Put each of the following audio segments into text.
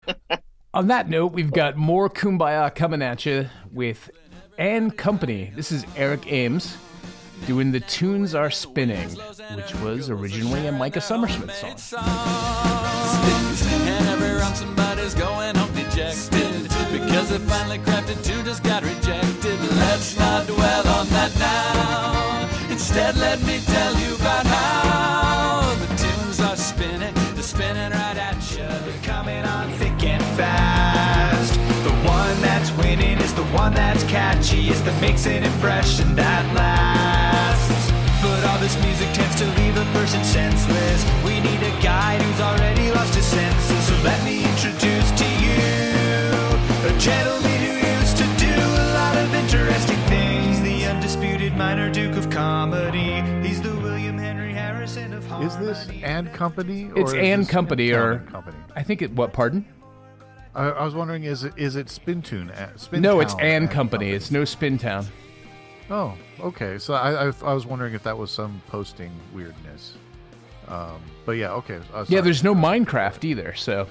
On that note, we've got more Kumbaya coming at you with And Company. This is Eric Ames doing The Tunes Are Spinning, which was originally a Micah Summersmith song. And every round somebody's going home dejected because they finally crafted two just got rejected. Let's not dwell on that now. Instead, let me tell you about how the tunes are spinning. They're spinning right at you. They're coming on thick and fast. The one that's winning is the one that's catchy. It's that makes an impression that lasts. But all this music tends to leave a person senseless. We need a guide who's already lost his senses. So let me introduce to you a gentleman who used to do a lot of interesting things. The undisputed minor duke of comedy. He's the William Henry Harrison of harmony. Is this And Company? Or It's And Company, or Company? I think it. What? Pardon? I was wondering, is it Spin Tune? No, it's And Company. It's no Spin Town. Oh, okay. So I was wondering if that was some posting weirdness. But yeah, okay. Yeah, there's no Minecraft either, so.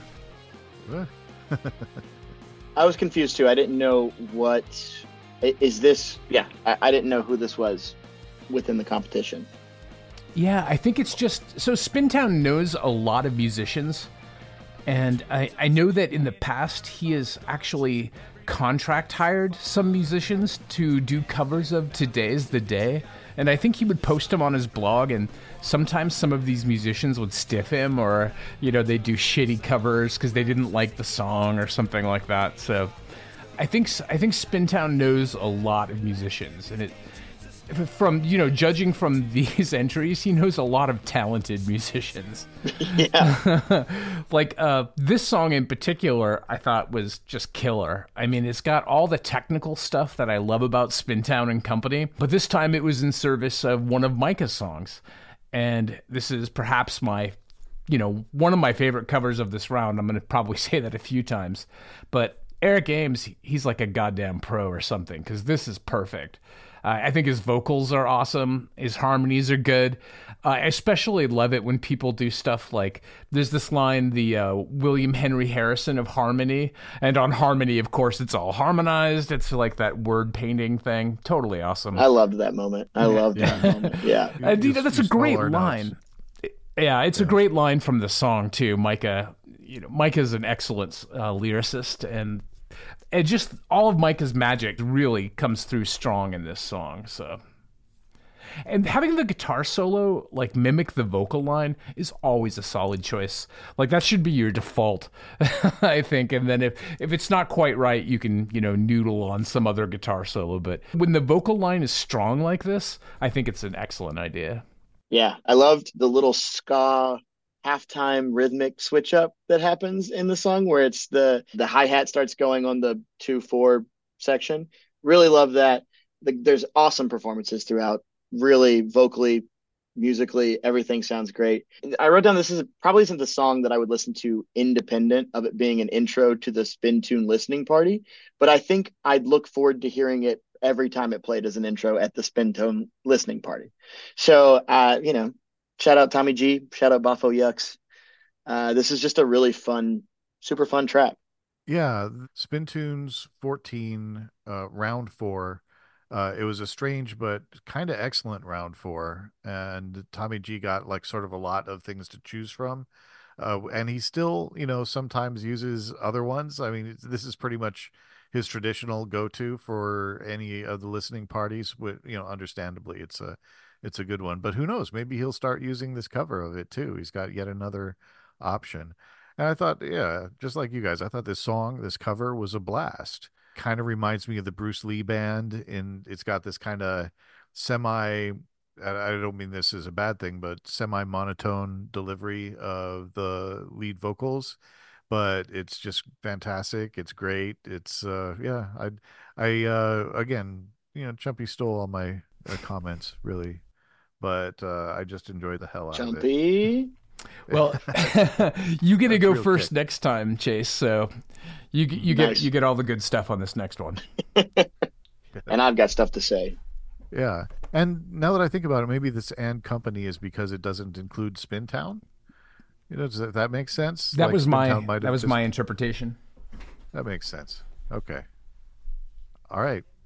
I was confused too. I didn't know what is this. Yeah, I didn't know who this was within the competition. Yeah, I think it's just so Spintown knows a lot of musicians, and I know that in the past he has actually contract hired some musicians to do covers of Today's the Day, and I think he would post them on his blog, and sometimes some of these musicians would stiff him, or they do shitty covers because they didn't like the song or something like that. So I think Spintown knows a lot of musicians, and from judging from these entries, he knows a lot of talented musicians. Yeah. Like this song in particular, I thought was just killer. I mean, it's got all the technical stuff that I love about Spintown and Company, but this time it was in service of one of Micah's songs. And this is perhaps my, one of my favorite covers of this round. I'm going to probably say that a few times, but Eric Ames, he's like a goddamn pro or something, because this is perfect. I think his vocals are awesome. His harmonies are good. I especially love it when people do stuff like, there's this line, the William Henry Harrison of harmony. And on harmony, of course, it's all harmonized. It's like that word painting thing. Totally awesome. I loved that moment. I loved that moment. Yeah. That's a great line. Yeah, it's a great line from the song, too. Micah, Micah's an excellent lyricist, and just all of Micah's magic really comes through strong in this song. So, and having the guitar solo like mimic the vocal line is always a solid choice. Like that should be your default, I think. And then if it's not quite right, you can noodle on some other guitar solo. But when the vocal line is strong like this, I think it's an excellent idea. Yeah, I loved the little ska halftime rhythmic switch up that happens in the song, where it's the hi-hat starts going on the 2/4 section. Really love that. There's awesome performances throughout. Really vocally, musically, everything sounds great. I wrote down this probably isn't the song that I would listen to independent of it being an intro to the Spin Tune listening party, but I think I'd look forward to hearing it every time it played as an intro at the Spin Tune listening party. So shout out Tommy G, shout out Bafo Yucks. This is just a really fun, super fun track. Yeah, Spin Tunes 14, round 4. It was a strange but kind of excellent round 4, and Tommy G got like sort of a lot of things to choose from. And he still, sometimes uses other ones. I mean, this is pretty much his traditional go-to for any of the listening parties. Understandably, it's a good one, but who knows? Maybe he'll start using this cover of it too. He's got yet another option. And I thought, yeah, just like you guys, I thought this cover was a blast. Kind of reminds me of the Bruce Lee band, and it's got this kind of I don't mean this is a bad thing, but semi-monotone delivery of the lead vocals, but it's just fantastic. It's great. It's again, Chumpy stole all my comments really, but I just enjoyed the hell out of it. Chumpy. Well, you get to go first next time, Chase. So you get all the good stuff on this next one. And I've got stuff to say. Yeah, and now that I think about it, maybe this And Company is because it doesn't include Spin Town. Does that make sense? That Like was Spintown my might that have was just my interpretation. that makes sense. Okay. All right.